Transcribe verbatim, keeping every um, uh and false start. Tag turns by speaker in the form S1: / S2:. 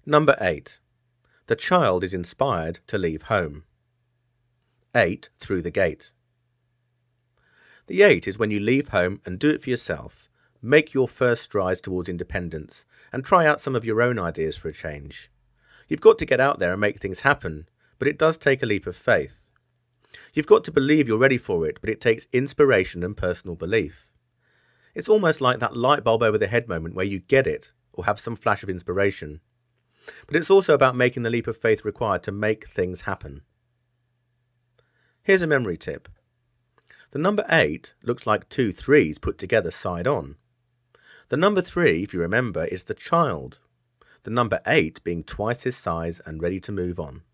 S1: Number eight. The child is inspired to leave home. eight through the gate. The eight is when you leave home and do it for yourself, make your first strides towards independence, and try out some of your own ideas for a change. You've got to get out there and make things happen, but it does take a leap of faith. You've got to believe you're ready for it, but it takes inspiration and personal belief. It's almost like that light bulb over the head moment where you get it, or have some flash of inspiration. But it's also about making the leap of faith required to make things happen. Here's a memory tip. The number eight looks like two threes put together side on. The number three, if you remember, is the child. The number eight being twice his size and ready to move on.